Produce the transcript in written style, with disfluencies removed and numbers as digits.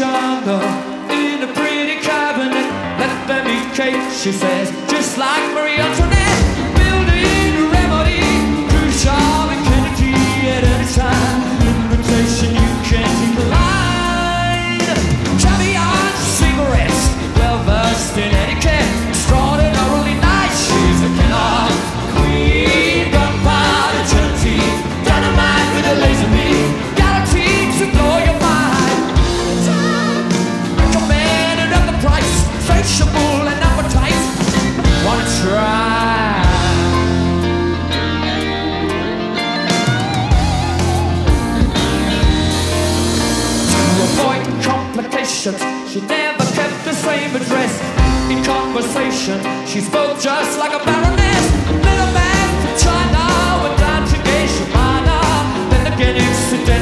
China in a pretty cabinet. Let them eat cake, she says, just like Marie Antoinette. Building a remedy, Khrushchev and Kennedy at any time. Invitation, you can't decline. Caviar, cigarettes, well versed in etiquette. Extraordinarily nice, she's a killer queen. Gunpowder, gelatine, dynamite with a laser beam, guaranteed to blow your mind. Recommended at the price, insatiable and appetite. Wanna try? To avoid complications, she never kept the same address. In conversation, she spoke just like a baroness. Met a man from China, went down to Geisha Minor. Then again, incidentally,